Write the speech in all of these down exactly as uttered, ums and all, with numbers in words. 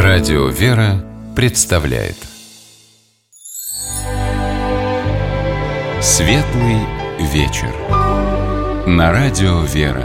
Радио «Вера» представляет Светлый вечер на Радио «Вера».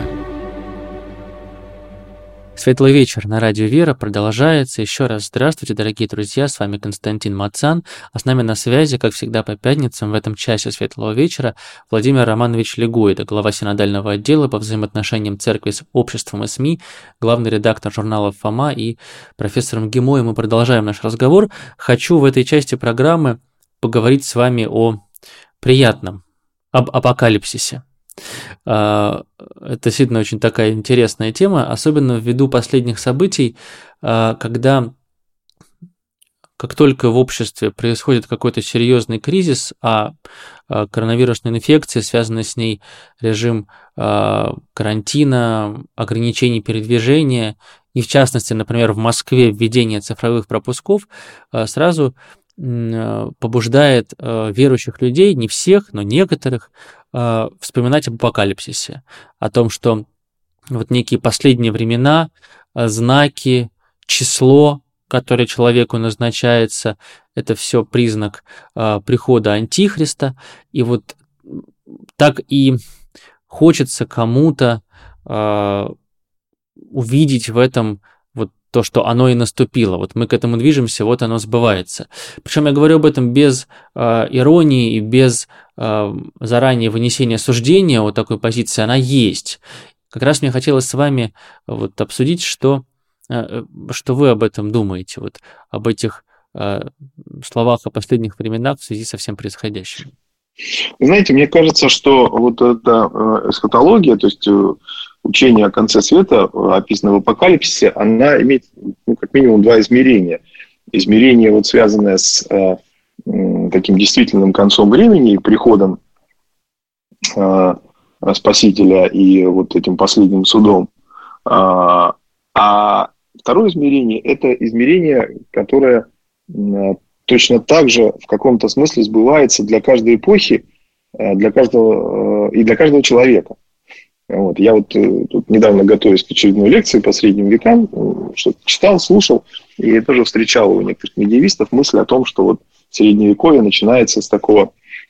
Светлый вечер на Радио «Вера» продолжается. Еще раз здравствуйте, дорогие друзья, с вами Константин Мацан, а с нами на связи, как всегда по пятницам, в этом часе Светлого вечера, Владимир Романович Легойда, глава синодального отдела по взаимоотношениям церкви с обществом и СМИ, главный редактор журнала «Фома» и профессор МГИМО. И мы продолжаем наш разговор. Хочу в этой части программы поговорить с вами о приятном, об апокалипсисе. Это действительно очень такая интересная тема, особенно ввиду последних событий, когда как только в обществе происходит какой-то серьезный кризис, а коронавирусная инфекция, связанный с ней режим карантина, ограничений передвижения, и в частности, например, в Москве введение цифровых пропусков, сразу побуждает верующих людей, не всех, но некоторых, вспоминать об апокалипсисе, о том, что вот некие последние времена, знаки, число, которое человеку назначается, это все признак прихода Антихриста, и вот так и хочется кому-то увидеть в этом вот то, что оно и наступило. Вот мы к этому движемся, вот оно сбывается. Причем я говорю об этом без э, иронии и без э, заранее вынесения суждения о такой позиции. Она есть. Как раз мне хотелось с вами вот обсудить, что, э, что вы об этом думаете, вот об этих э, словах о последних временах в связи со всем происходящим. Знаете, мне кажется, что вот эта э, эсхатология, то есть э, учение о конце света, описанное в апокалипсисе, она имеет, ну, как минимум два измерения. Измерение, вот, связанное с э, э, таким действительным концом времени и приходом э, Спасителя и вот этим последним судом. А, а второе измерение – это измерение, которое э, точно так же в каком-то смысле сбывается для каждой эпохи, э, для каждого, э, и для каждого человека. Вот. Я вот э, тут недавно, готовясь к очередной лекции по средним векам, э, что-то читал, слушал, и тоже встречал у некоторых медиевистов мысль о том, что вот Средневековье начинается с такого,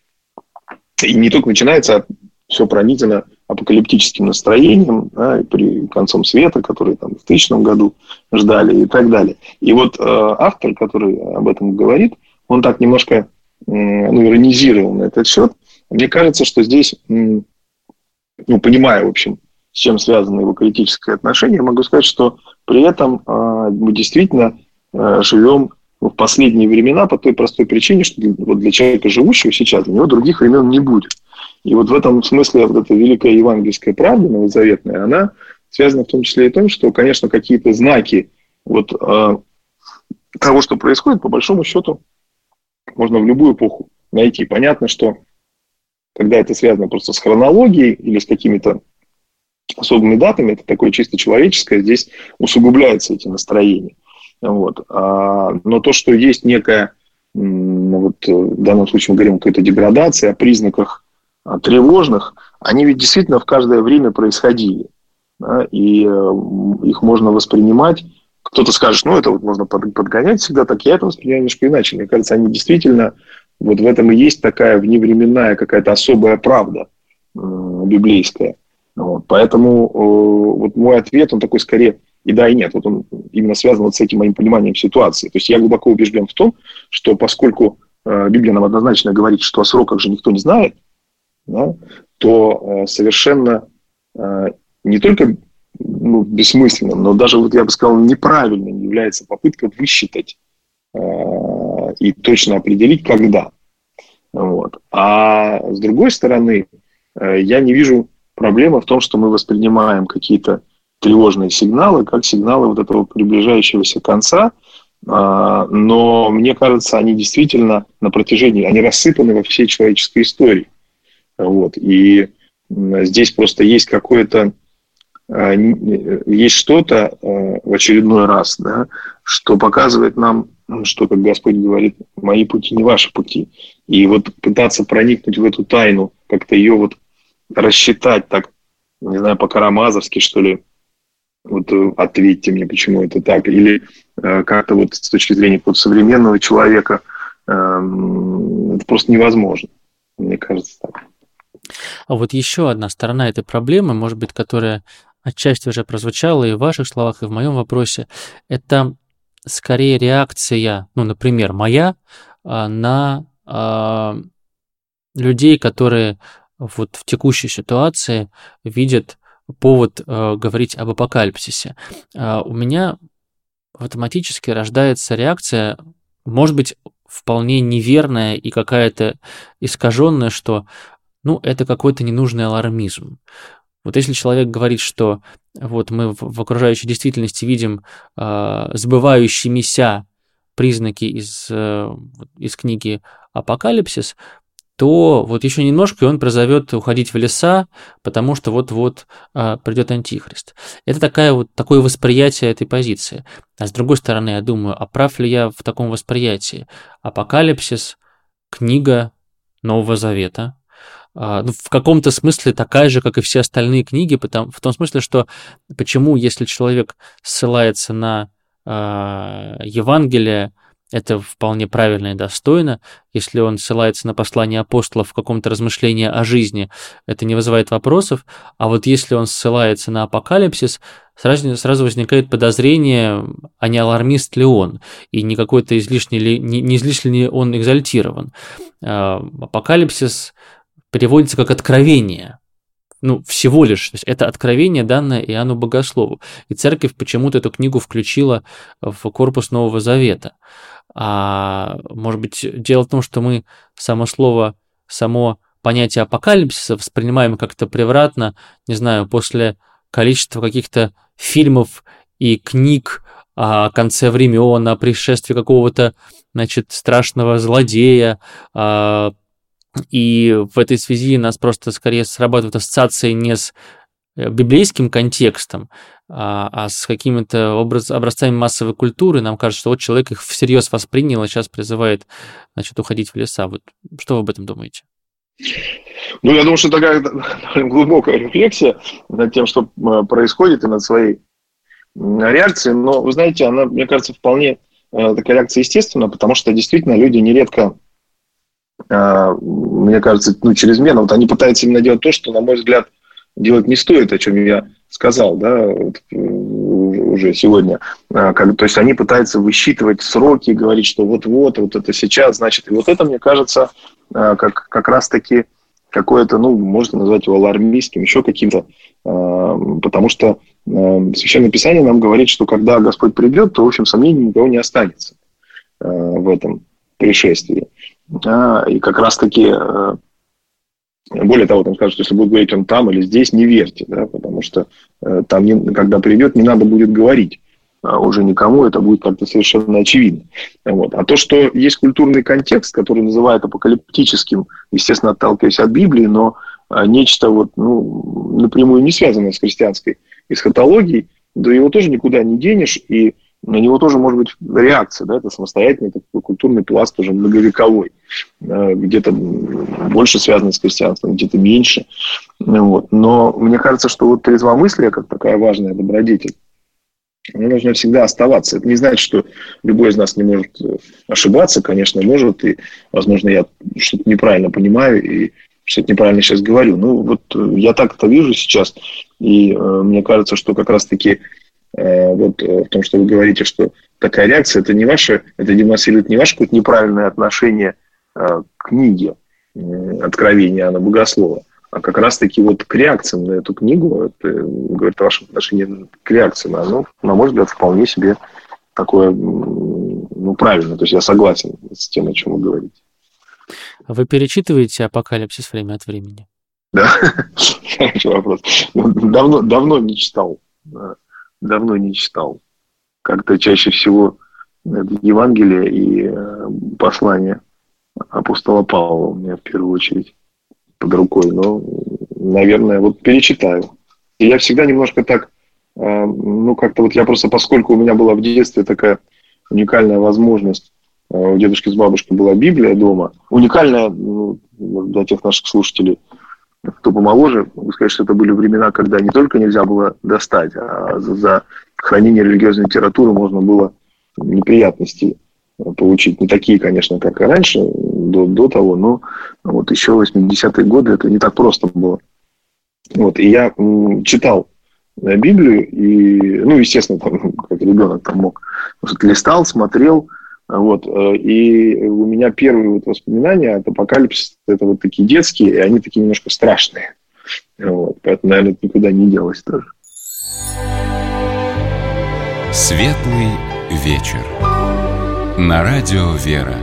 и не только начинается, а все пронизано апокалиптическим настроением, да, при концом света, который там в тысячном году ждали и так далее. И вот э, автор, который об этом говорит, он так немножко э, ну, иронизировал на этот счет. Мне кажется, что здесь... Э, Ну, понимая, в общем, с чем связано его критическое отношение, могу сказать, что при этом э, мы действительно э, живем в последние времена по той простой причине, что для, вот для человека, живущего сейчас, для него других времен не будет. И вот в этом смысле вот эта великая евангельская правда новозаветная, она связана в том числе и том, что, конечно, какие-то знаки вот, э, того, что происходит, по большому счету, можно в любую эпоху найти. Понятно, что когда это связано просто с хронологией или с какими-то особыми датами, это такое чисто человеческое, здесь усугубляются эти настроения. Вот. А, но то, что есть некая, вот в данном случае мы говорим о какой-то деградации, о признаках а, тревожных, они ведь действительно в каждое время происходили. Да, и а, их можно воспринимать. Кто-то скажет, ну это вот можно подгонять всегда, так я это воспринимаю немножко иначе. Мне кажется, они действительно... Вот в этом и есть такая вневременная какая-то особая правда э, библейская. Вот. Поэтому э, вот мой ответ, он такой скорее и да, и нет. Вот он именно связан вот с этим моим пониманием ситуации. То есть я глубоко убежден в том, что поскольку э, Библия нам однозначно говорит, что о сроках же никто не знает, да, то э, совершенно э, не только ну, бессмысленным, но даже, вот я бы сказал, неправильным является попытка высчитать и точно определить, когда. Вот. А с другой стороны, я не вижу проблемы в том, что мы воспринимаем какие-то тревожные сигналы, как сигналы вот этого приближающегося конца, но мне кажется, они действительно на протяжении, они рассыпаны во всей человеческой истории. Вот. И здесь просто есть какое-то, есть что-то в очередной раз, да, что показывает нам, что, как Господь говорит, мои пути не ваши пути. И вот пытаться проникнуть в эту тайну, как-то ее вот рассчитать так, не знаю, по-карамазовски, что ли, Вот ответьте мне, почему это так. Или как-то вот с точки зрения вот современного человека это просто невозможно. Мне кажется так. А вот еще одна сторона этой проблемы, может быть, которая отчасти уже прозвучала и в ваших словах, и в моем вопросе, это скорее реакция, ну, например, моя, на а, людей, которые вот в текущей ситуации видят повод а, говорить об апокалипсисе. А, у меня автоматически рождается реакция, может быть, вполне неверная и какая-то искаженная, что, ну, это какой-то ненужный алармизм. Вот если человек говорит, что вот мы в, в окружающей действительности видим э, сбывающимися признаки из, э, из книги «Апокалипсис», то вот еще немножко, и он призовет уходить в леса, потому что вот-вот а, придет антихрист. Это такая вот, такое восприятие этой позиции. А с другой стороны, я думаю, а прав ли я в таком восприятии? Апокалипсис – книга Нового Завета. А, ну, в каком-то смысле такая же, как и все остальные книги, потому, в том смысле, что почему, если человек ссылается на а, Евангелие, это вполне правильно и достойно. Если он ссылается на послание апостолов в каком-то размышлении о жизни, это не вызывает вопросов. А вот если он ссылается на апокалипсис, сразу, сразу возникает подозрение, а не алармист ли он, и не какой-то излишний ли, не, не излишне ли он экзальтирован. Апокалипсис переводится как «откровение». Ну, всего лишь. То есть это откровение, данное Иоанну Богослову. И церковь почему-то эту книгу включила в корпус Нового Завета. А может быть, дело в том, что мы само слово, само понятие апокалипсиса воспринимаем как-то превратно, не знаю, после количества каких-то фильмов и книг о конце времен, о пришествии какого-то, значит, страшного злодея, и в этой связи нас просто скорее срабатывают ассоциации не с библейским контекстом, а, а с какими-то образ, образцами массовой культуры. Нам кажется, что вот человек их всерьез воспринял и сейчас призывает, значит, уходить в леса. Вот что вы об этом думаете? Ну, я думаю, что такая глубокая рефлексия над тем, что происходит, и над своей реакцией. Но, вы знаете, она, мне кажется, вполне такая реакция естественна, потому что действительно люди нередко, мне кажется, ну, чрезмерно, вот они пытаются именно делать то, что, на мой взгляд, делать не стоит, о чем я сказал, да, вот, уже сегодня. Как, то есть они пытаются высчитывать сроки, говорить, что вот-вот, вот это сейчас, значит, и вот это, мне кажется, как, как раз-таки какое-то, ну, можно назвать его алармистским, еще каким-то, потому что Священное Писание нам говорит, что когда Господь придет, то, в общем, сомнений никого не останется в этом пришествии. И как раз-таки... Более того, там скажут, если будет говорить он там или здесь, не верьте, да, потому что э, там, не, когда придет, не надо будет говорить а уже никому, это будет как-то совершенно очевидно. Вот. А то, что есть культурный контекст, который называют апокалиптическим, естественно, отталкиваясь от Библии, но а, нечто вот, ну, напрямую не связанное с христианской эсхатологией, да его тоже никуда не денешь, и на него тоже может быть реакция, да, это самостоятельный такой культурный пласт, уже многовековой, где-то больше связано с христианством, где-то меньше. Вот. Но мне кажется, что вот трезвомыслие, как такая важная добродетель, она должна всегда оставаться. Это не значит, что любой из нас не может ошибаться, конечно, может, и, возможно, я что-то неправильно понимаю, и что-то неправильно сейчас говорю. Ну, вот я так это вижу сейчас, и э, мне кажется, что как раз-таки вот в том, что вы говорите, что такая реакция, это не ваше, это демонстрирует не ваше какое-то неправильное отношение к книге Откровения Иоанна Богослова, а как раз-таки вот к реакциям на эту книгу, это говорит о вашем отношении к реакциям, оно, на мой взгляд, вполне себе такое, ну, правильно, то есть я согласен с тем, о чем вы говорите. Вы перечитываете «Апокалипсис» время от времени? Да, хороший вопрос. Давно, давно не читал. Давно не читал. Как-то чаще всего Евангелие и послание апостола Павла у меня в первую очередь под рукой. Но, наверное, вот перечитаю. И я всегда немножко так, ну, как-то вот я просто, поскольку у меня была в детстве такая уникальная возможность, у дедушки с бабушкой была Библия дома, уникальная, ну, для тех наших слушателей, кто помоложе, могу сказать, что это были времена, когда не только нельзя было достать, а за, за хранение религиозной литературы можно было неприятности получить. Не такие, конечно, как и раньше, до, до того, но вот еще в восьмидесятые годы это не так просто было. Вот, и я м, читал Библию, и, ну, естественно, там, как ребенок там мог, может, листал, смотрел, вот, и у меня первые вот воспоминания от апокалипсиса, это вот такие детские, и они такие немножко страшные. Вот, поэтому, наверное, это никуда не делось тоже. Светлый вечер. На радио «Вера».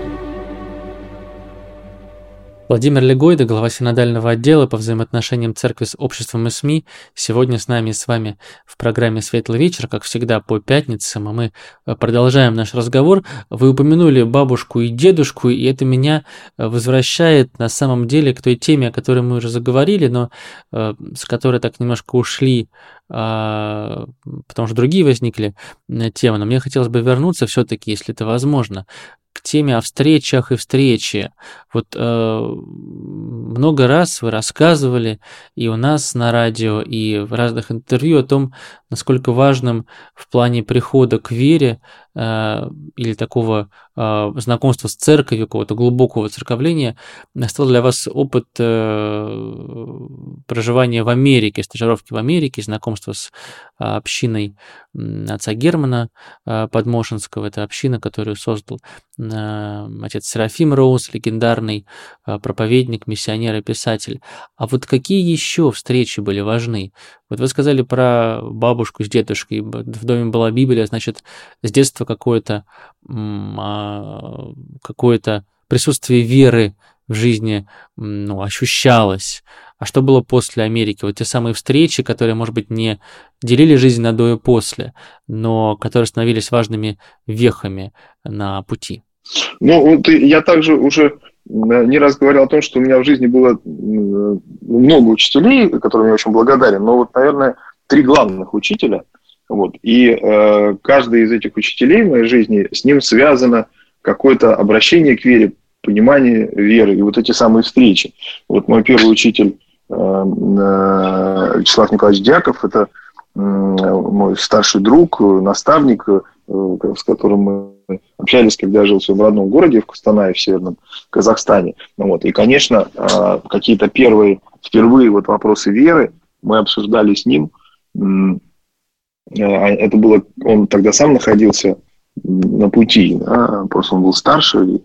Владимир Легойда, глава синодального отдела по взаимоотношениям церкви с обществом и СМИ, сегодня с нами и с вами в программе «Светлый вечер», как всегда, по пятницам, и мы продолжаем наш разговор. Вы упомянули бабушку и дедушку, и это меня возвращает на самом деле к той теме, о которой мы уже заговорили, но э, с которой так немножко ушли, э, потому что другие возникли темы. Но мне хотелось бы вернуться все-таки, если это возможно, к теме о встречах и встрече. Вот э, много раз вы рассказывали и у нас на радио, и в разных интервью о том, насколько важным в плане прихода к вере э, или такого э, знакомства с церковью, какого-то глубокого церковления стал для вас опыт э, проживания в Америке, стажировки в Америке, знакомства с э, общиной отца Германа э, Подмошенского. Это община, которую создал э, отец Серафим Роуз, легендарный э, проповедник, миссионер и писатель. А вот какие еще встречи были важны? Вот вы сказали про бабушку с дедушкой, в доме была Библия, значит, с детства какое-то, какое-то присутствие веры в жизни, ну, ощущалось. А что было после Америки? Вот те самые встречи, которые, может быть, не делили жизнь на до и после, но которые становились важными вехами на пути. Ну, вот я также уже не раз говорил о том, что у меня в жизни было много учителей, которым я очень благодарен, но вот, наверное, три главных учителя. Вот, и э, каждый из этих учителей в моей жизни, с ним связано какое-то обращение к вере, понимание веры и вот эти самые встречи. Вот мой первый учитель э, э, Вячеслав Николаевич Дьяков, это э, мой старший друг, наставник, э, с которым мы общались, когда я жил в своем родном городе, в Костанае, в Северном Казахстане. Вот. И, конечно, какие-то первые, впервые вот вопросы веры мы обсуждали с ним. Это было, он тогда сам находился на пути, да? Просто он был старше, и,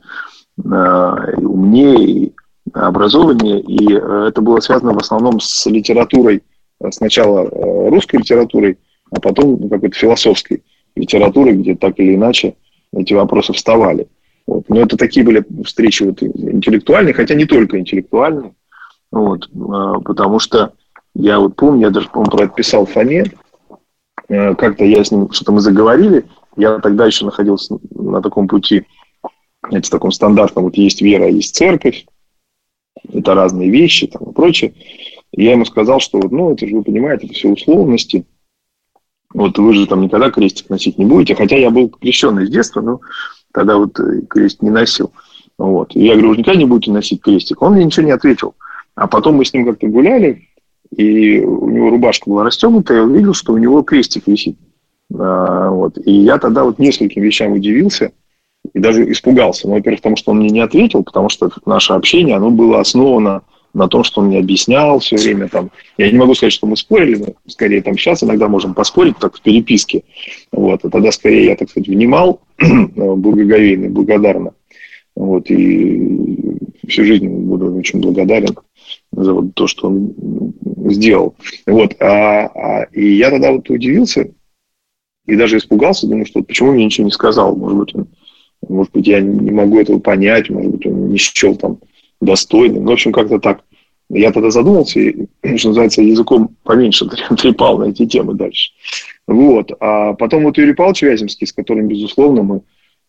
и умнее, и образованнее, и это было связано в основном с литературой, сначала русской литературой, а потом какой-то философской литературой, где так или иначе эти вопросы вставали. Вот. Но это такие были встречи вот интеллектуальные, хотя не только интеллектуальные. Вот. Потому что я вот помню, я даже, по-моему, про это писал Фоме. Как-то я с ним, что-то мы заговорили. Я тогда еще находился на таком пути, знаете, в таком стандартном, вот есть вера, есть церковь. Это разные вещи там, и прочее. И я ему сказал, что ну, это же, вы понимаете, это все условности. Вот вы же там никогда крестик носить не будете. Хотя я был крещенный с детства, но тогда вот крестик не носил. Вот. И я говорю, вы никогда не будете носить крестик. Он мне ничего не ответил. А потом мы с ним как-то гуляли, и у него рубашка была расстегнута, и я увидел, что у него крестик висит. А, вот. И я тогда вот нескольким вещам удивился и даже испугался. Ну, во-первых, потому что он мне не ответил, потому что наше общение, оно было основано на том, что он мне объяснял все время. Там. Я не могу сказать, что мы спорили, но скорее там сейчас иногда можем поспорить так в переписке. Вот. А тогда скорее я, так сказать, внимал благоговейно, благодарно. Вот. И всю жизнь буду очень благодарен за вот то, что он сделал. Вот. А, а, и я тогда вот удивился и даже испугался, думаю, что почему мне ничего не сказал. Может быть, он, может быть, я не могу этого понять, может быть, он не счел там достойным. Ну, в общем, как-то так. Я тогда задумался и, что называется, языком поменьше трепал на эти темы дальше. Вот. А потом вот Юрий Павлович Вяземский, с которым, безусловно, мы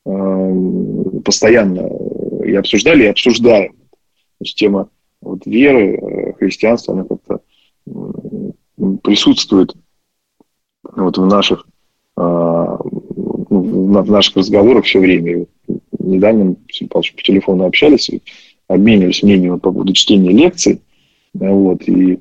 э, постоянно и обсуждали, и обсуждаем. Значит, тема вот, веры, христианства, она как-то э, присутствует вот, в наших, э, в наших разговорах все время. И недавно мы с Юрием Павловичем по телефону общались и обменивались мнением по поводу чтения лекций. Вот, и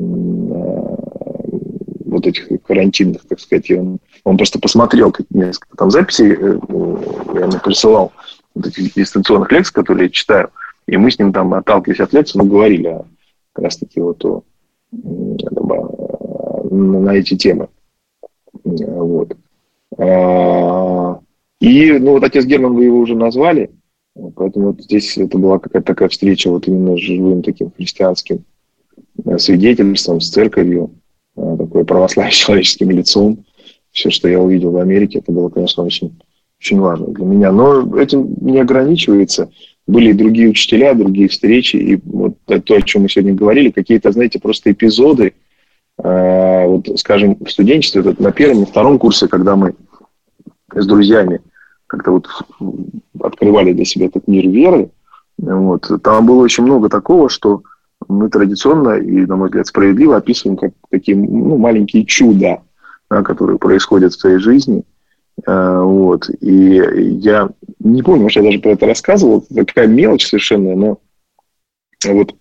вот этих карантинных, так сказать, он, он просто посмотрел несколько там записей, я ему присылал вот этих дистанционных лекций, которые я читаю, и мы с ним там, отталкиваясь от лекций, мы говорили о, как раз таки вот о, на эти темы. Вот. И, ну, вот отец Герман, вы его уже назвали, поэтому вот здесь это была какая-то такая встреча вот именно с живым таким христианским свидетельством, с церковью, такое православие с человеческим лицом. Все, что я увидел в Америке, это было, конечно, очень, очень важно для меня. Но этим не ограничивается. Были и другие учителя, другие встречи. И вот то, о чем мы сегодня говорили, какие-то, знаете, просто эпизоды. Вот, скажем, в студенчестве, вот на первом и втором курсе, когда мы с друзьями как-то вот открывали для себя этот мир веры, вот, там было очень много такого, что мы традиционно и, на мой взгляд, справедливо описываем как такие, ну, маленькие чуда, да, которые происходят в твоей жизни. Вот. И я не помню, может, я даже про это рассказывал, это такая мелочь совершенно, но вот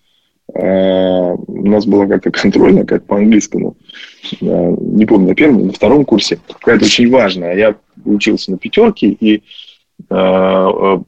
у нас была как-то контрольная, как по-английскому, не помню, на первом, на втором курсе, какая-то очень важная. Я учился на пятерке и вот,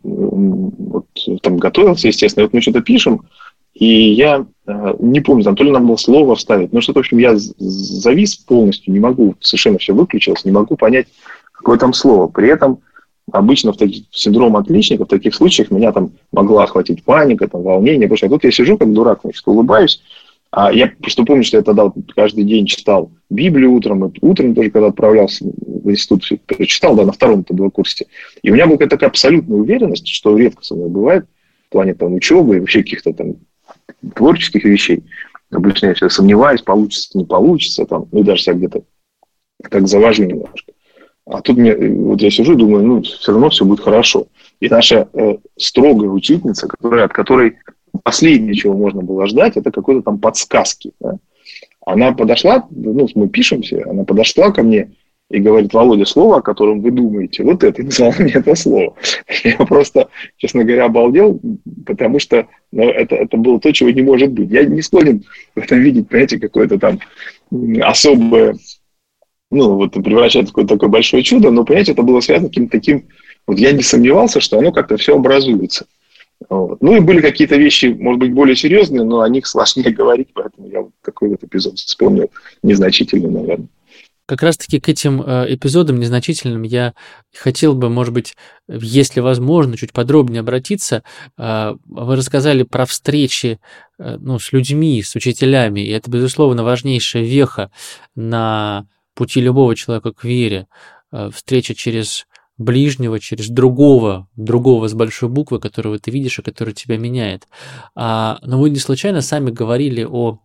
там готовился, естественно, и вот мы что-то пишем, и я не помню, там то ли нам было слово вставить, но что-то, в общем, я завис полностью, не могу, совершенно все выключилось, не могу понять, какое там слово. При этом обычно в таких синдром отличника, в таких случаях меня там могла охватить паника, там, волнение, потому что тут я сижу как дурак, значит, улыбаюсь. А я просто помню, что я тогда вот каждый день читал Библию утром, и утром тоже, когда отправлялся в институт, читал, да, на втором-то два курсе. И у меня была такая абсолютная уверенность, что редко со мной бывает, в плане там учебы и вообще каких-то там творческих вещей. Обычно я всегда сомневаюсь, получится, не получится, там, ну, даже себя где-то так завожу немножко. А тут мне, вот я сижу и думаю, ну, все равно все будет хорошо. И наша э, строгая учительница, которая, от которой последнее, чего можно было ждать, это какой-то там подсказки. Да? Она подошла, ну, мы пишемся, она подошла ко мне и говорит: Володя, слово, о котором вы думаете, вот это, и назвала мне это слово. Я просто, честно говоря, обалдел, потому что, ну, это, это было то, чего не может быть. Я не склонен в этом видеть, понимаете, какое-то там особое, ну, вот превращается в какое-то такое большое чудо, но, понимаете, это было связано с каким-то таким, вот я не сомневался, что оно как-то все образуется. Вот. Ну, и были какие-то вещи, может быть, более серьезные, но о них сложнее говорить, поэтому я вот такой вот эпизод вспомнил, незначительный, наверное. Как раз-таки к этим эпизодам незначительным я хотел бы, может быть, если возможно, чуть подробнее обратиться. Вы рассказали про встречи, ну, с людьми, с учителями, и это, безусловно, важнейшая веха на пути любого человека к вере. Встреча через ближнего, через другого, другого с большой буквы, которого ты видишь и который тебя меняет. Но вы не случайно сами говорили о,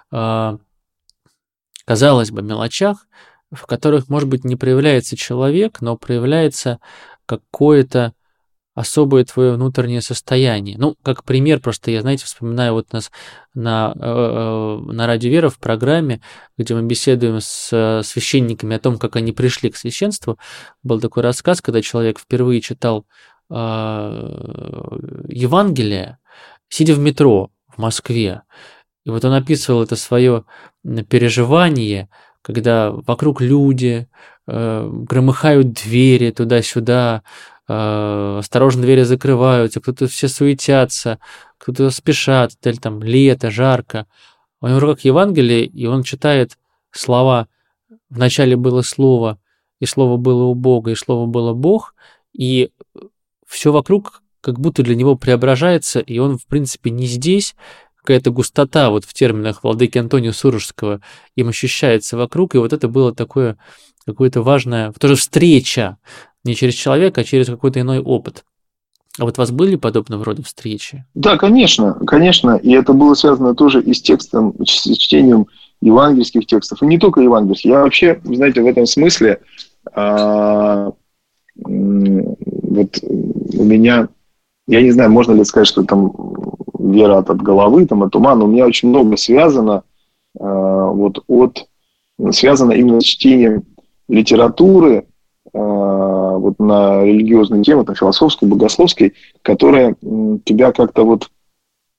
казалось бы, мелочах, в которых, может быть, не проявляется человек, но проявляется какое-то особое твое внутреннее состояние. Ну, как пример, просто я, знаете, вспоминаю вот нас на, на Радио Вера в программе, где мы беседуем с священниками о том, как они пришли к священству. Был такой рассказ, когда человек впервые читал э, Евангелие, сидя в метро в Москве. И вот он описывал это свое переживание, когда вокруг люди, э, громыхают двери туда-сюда, э, осторожно двери закрываются, кто-то все суетятся, кто-то спешат, или там лето, жарко. У него в руках Евангелие, и он читает слова: «Вначале было Слово, и Слово было у Бога, и Слово было Бог», и все вокруг как будто для него преображается, и он, в принципе, не здесь. Какая-то густота вот в терминах владыки Антония Сурожского им ощущается вокруг, и вот это было такое, какое-то важное, тоже встреча, не через человека, а через какой-то иной опыт. А вот у вас были подобного рода встречи? Да, конечно, конечно, и это было связано тоже и с текстом, с чтением евангельских текстов, и не только евангельских. Я вообще, знаете, в этом смысле, а, вот у меня, я не знаю, можно ли сказать, что там вера от, от головы, там, от ума, но у меня очень много связано, э, вот, от, связано именно с чтением литературы э, вот, на религиозные темы, там, философской, богословской, которая э, тебя как-то вот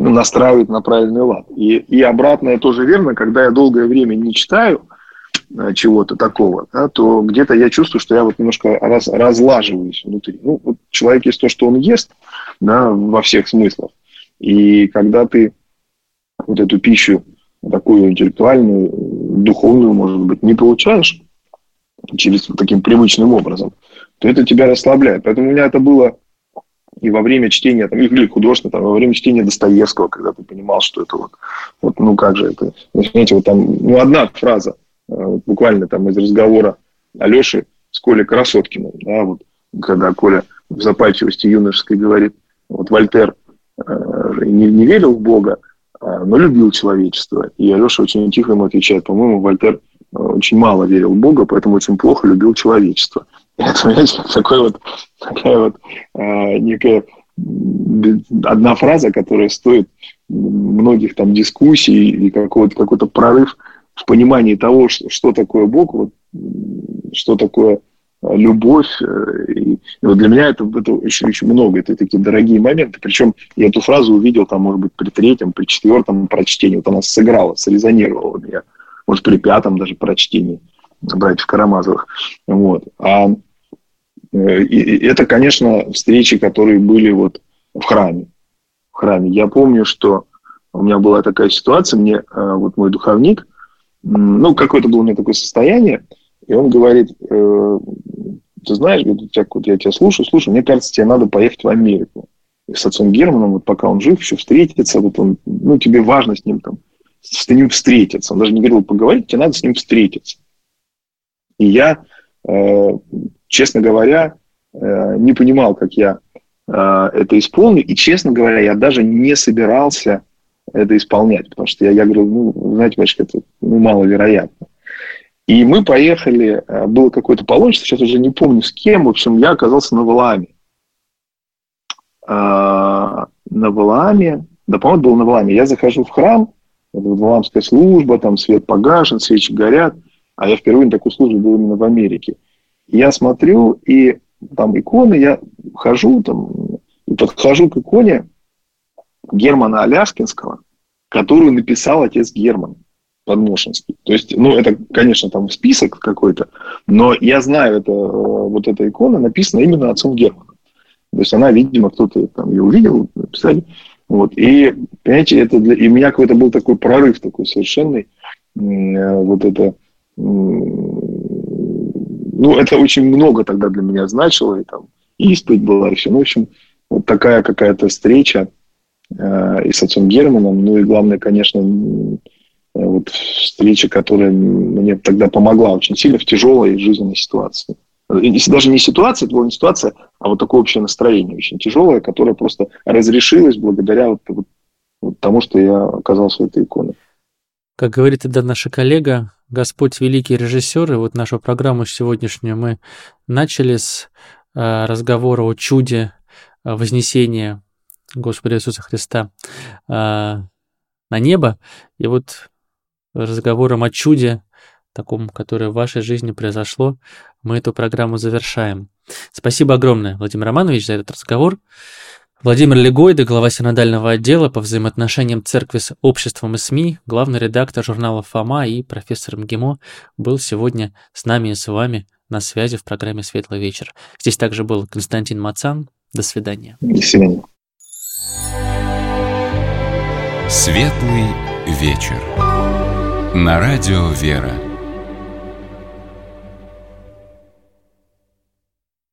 ну, настраивает на правильный лад. И, и обратное тоже верно, когда я долгое время не читаю чего-то такого, да, то где-то я чувствую, что я вот немножко раз, разлаживаюсь внутри. Ну, вот человек есть то, что он ест, да, во всех смыслах. И когда ты вот эту пищу, такую интеллектуальную, духовную, может быть, не получаешь через таким привычным образом, то это тебя расслабляет. Поэтому у меня это было и во время чтения, там, или художественно, там, во время чтения Достоевского, когда ты понимал, что это вот, вот ну как же это, знаете, вот там, ну, одна фраза, вот буквально там из разговора Алеши с Колей Красоткиным, да, вот, когда Коля в запальчивости юношеской говорит, вот Вольтер э, не, не верил в Бога, э, но любил человечество. И Алеша очень тихо ему отвечает, по-моему, Вольтер э, очень мало верил в Бога, поэтому очень плохо любил человечество. И это, понимаете, такой вот, такая вот э, некая одна фраза, которая стоит многих там дискуссий и какой-то, какой-то прорыв в понимании того, что такое Бог, вот, что такое любовь. И, и вот для меня это, это еще, еще много, это такие дорогие моменты. Причем я эту фразу увидел, там, может быть, при третьем, при четвертом прочтении. Вот она сыграла, срезонировала меня. Может, при пятом даже прочтении братьев Карамазовых. Вот. А и, и это, конечно, встречи, которые были вот в храме. В храме. Я помню, что у меня была такая ситуация, мне вот мой духовник, ну, какое-то было у меня такое состояние, и он говорит, э, ты знаешь, говорит, вот я тебя слушаю, слушаю, мне кажется, тебе надо поехать в Америку. И с отцом Германом, вот пока он жив, еще встретиться, вот он, ну, тебе важно с ним там, с ним встретиться. Он даже не говорил поговорить, тебе надо с ним встретиться. И я, э, честно говоря, э, не понимал, как я э, это исполню, и, честно говоря, я даже не собирался это исполнять, потому что я, я говорю, ну, знаете, батюшка, это ну, маловероятно. И мы поехали, было какое-то паломничество, сейчас уже не помню с кем, в общем, я оказался на Валааме. А, на Валааме, да, по-моему, было на Валааме. Я захожу в храм, это валаамская служба, там свет погашен, свечи горят, а я впервые на такую службу был именно в Америке. И я смотрю, и там иконы, я хожу, там, и подхожу к иконе Германа Аляскинского, которую написал отец Герман Подмошинский. То есть, ну, это, конечно, там список какой-то, но я знаю, это, вот эта икона написана именно отцом Германом. То есть, она, видимо, кто-то там ее увидел, написали. Вот. И, понимаете, это для... и у меня какой-то был такой прорыв такой совершенный. Вот это... Ну, это очень много тогда для меня значило. И там исповедь была, и все. Ну, в общем, вот такая какая-то встреча и с отцом Германом, ну и главное, конечно, вот встреча, которая мне тогда помогла очень сильно в тяжелой жизненной ситуации. Если даже не ситуация, это была не ситуация, а вот такое общее настроение очень тяжелое, которое просто разрешилось благодаря вот, вот, вот тому, что я оказался в этой иконе. Как говорит тогда наша коллега, Господь великий режиссер, и вот нашу программу сегодняшнюю мы начали с э, разговора о чуде э, вознесения Господа Иисуса Христа э, на небо, и вот разговором о чуде, таком, которое в вашей жизни произошло, мы эту программу завершаем. Спасибо огромное, Владимир Романович, за этот разговор. Владимир Легойда, глава синодального отдела по взаимоотношениям церкви с обществом и СМИ, главный редактор журнала «Фома» и профессор МГИМО, был сегодня с нами и с вами на связи в программе «Светлый вечер». Здесь также был Константин Мацан. До свидания. До свидания. Светлый вечер. На радио «Вера».